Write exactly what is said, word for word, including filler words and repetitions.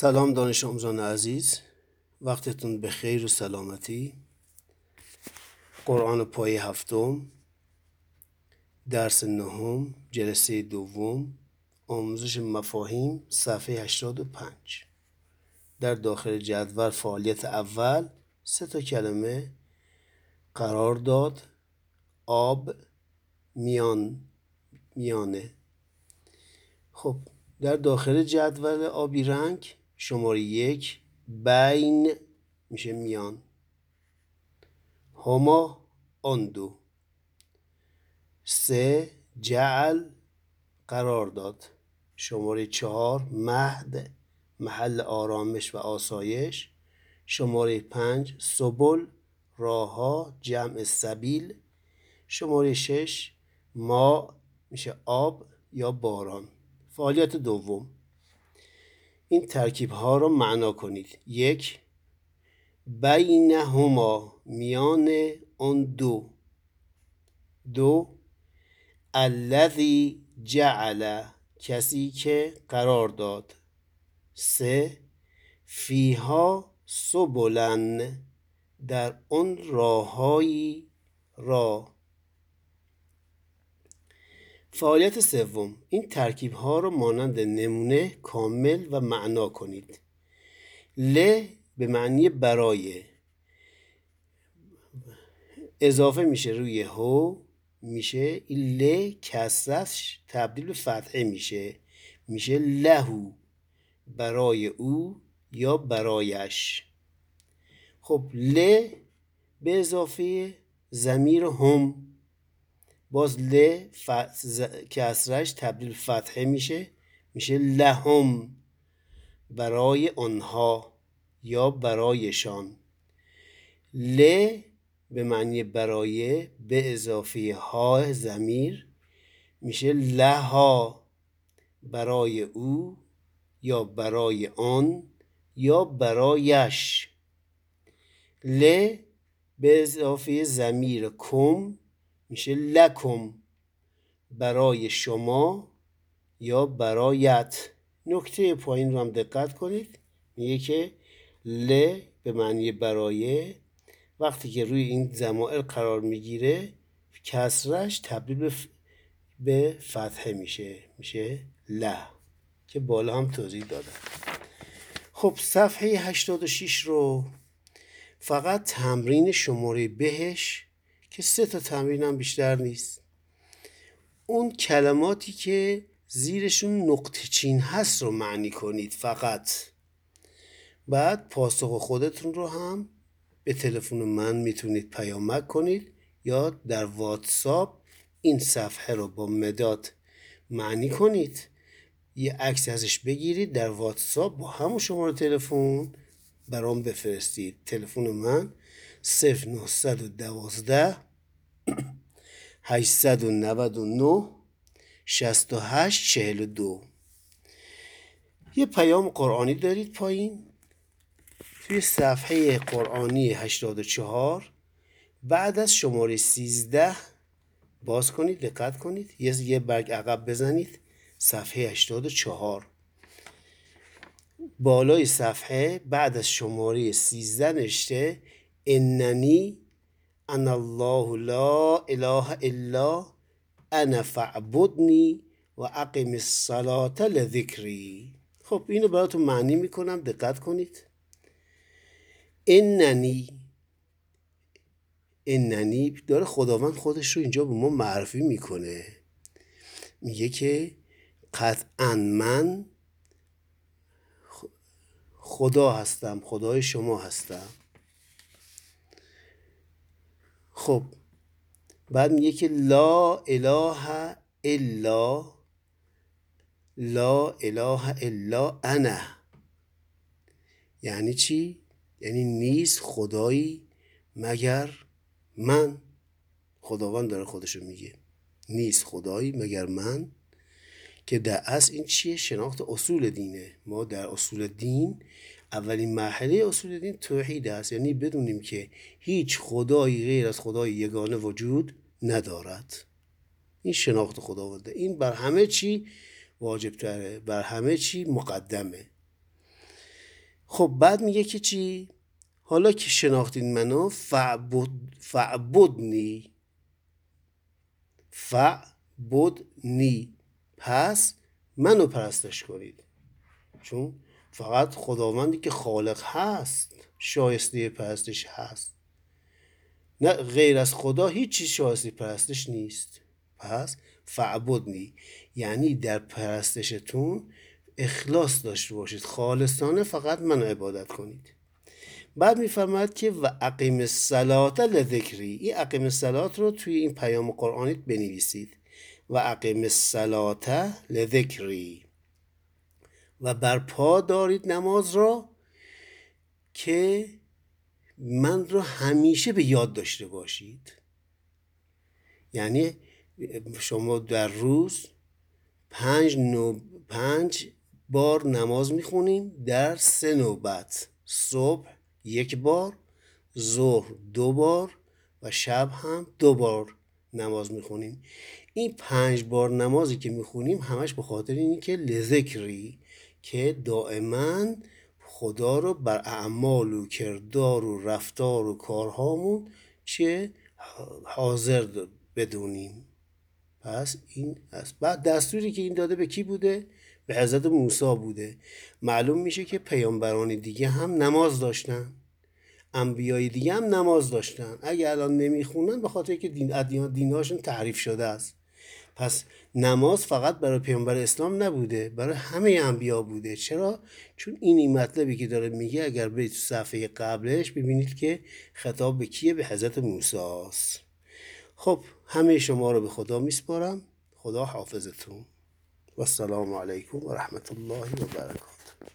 سلام دانش آموزان عزیز، وقتتون به خیر و سلامتی. قرآن پایه هفتم، درس نهم، جلسه دوم، آموزش مفاهیم، صفحه هشتاد و پنج. در داخل جدول فعالیت اول سه تا کلمه قرار داد: آب، میان، میانه. خب در داخل جدول آبی رنگ شماره یک بین میشه میان، هما آن دو. سه جعل قرار داد، شماره چهار مهد محل آرامش و آسایش، شماره پنج سبل راهها جمع سبیل، شماره شش ما میشه آب یا باران. فعالیت دوم، این ترکیب ها رو معنا کنید. یک بینهما میان آن دو. دو الذی جعل کسی که قرار داد. سه فیها سبلن در آن راههایی را. فعالیت سوم، این ترکیب ها رو مانند نمونه کامل و معنا کنید. ل به معنی برای، اضافه میشه روی هو، میشه این ل کسرش تبدیل به فتحه میشه، میشه لهو، برای او یا برایش. خب ل به اضافه ضمیر هم، باز ل کسرش تبدیل به فتحه میشه، میشه لهم، برای آنها یا برایشان. ل به معنی برای به اضافه ها ضمیر میشه لها، برای او یا برای آن یا برایش. ل به اضافه ضمیر کم میشه لکم، برای شما یا برایت. نکته پایین رو هم دقت کنید، میگه که ل به معنی برای وقتی که روی این ضمائر قرار میگیره کسرش تبدیل به فتحه میشه، میشه له، که بالا هم توضیح دادم. خب صفحه هشتاد و شش رو فقط تمرین شماره بهش که سه تا تمرین هم بیشتر نیست. اون کلماتی که زیرشون نقطه چین هست رو معنی کنید فقط. بعد پاسخ خودتون رو هم به تلفن من میتونید پیامک کنید یا در واتساپ این صفحه رو با مداد معنی کنید، یه عکس ازش بگیرید در واتساپ با همون شماره تلفن برام بفرستید. تلفن من صفر نه یک دو هشت نه نه شصت و هشت چهل و دو. یه پیام قرآنی دارید پایین توی صفحه قرآنی هشتاد و چهار، بعد از شماره سیزده باز کنید، دقت کنید، یه برگ عقب بزنید، صفحه هشتاد و چهار بالای صفحه بعد از شماره سیزده نوشته اننی انا الله لا اله الا انا فاعبدنی و اقم الصلاة لذکری. خب اینو براتون معنی میکنم، دقت کنید. اننی، اننی داره خداوند خودش رو اینجا به ما معرفی میکنه، میگه که قطعا من خدا هستم، خدای شما هستم. خب بعد میگه که لا اله الا، لا اله الا انا. یعنی چی؟ یعنی نیست خدایی مگر من. خداوند داره خودشو میگه نیست خدایی مگر من، که در اصل این چیه؟ شناخت اصول دینه. ما در اصول دین اولین مرحله اصول دین توحید است، یعنی بدونیم که هیچ خدایی غیر از خدای یگانه وجود ندارد. این شناخت خداونده، این بر همه چی واجب تره، بر همه چی مقدمه. خب بعد میگه که چی؟ حالا که شناختین منو فعبد فعبدنی فعبدنی پس منو پرستش کنید. چون فقط خداوندی که خالق هست شایسته پرستش هست، نه غیر از خدا هیچ چیز شایسته پرستش نیست. پس فعبدنی یعنی در پرستشتون اخلاص داشته باشید، خالصانه فقط منو عبادت کنید. بعد میفرماید که و اقیم الصلاة لذکری، این اقیم الصلاة رو توی این پیام قرآنی بنویسید. و اقیم الصلاة لذکری، و برپا دارید نماز را که من رو همیشه به یاد داشته باشید. یعنی شما در روز پنج, نو... پنج بار نماز میخونیم در سه نوبت، صبح یک بار، ظهر دو بار و شب هم دو بار نماز میخونیم. این پنج بار نمازی که میخونیم همش به خاطر اینی که لذکری، که دائما خدا رو بر اعمال و کردار و رفتار و کارهامون چه حاضر بدونیم. پس این است. بعد دستوری که این داده به کی بوده؟ به حضرت موسی بوده. معلوم میشه که پیامبران دیگه هم نماز داشتن، انبیای دیگه هم نماز داشتن. اگه الان نمیخونن به خاطر که دین ادیان دیناشون تحریف شده است. پس نماز فقط برای پیامبر اسلام نبوده، برای همه انبیا بوده. چرا؟ چون این مطلبی که داره میگه اگر برید تو صفحه قبلش ببینید که خطاب به کیه؟ به حضرت موسی است. خب همه شما رو به خدا میسپارم. خدا حافظتون و السلام علیکم و رحمت الله و برکاته.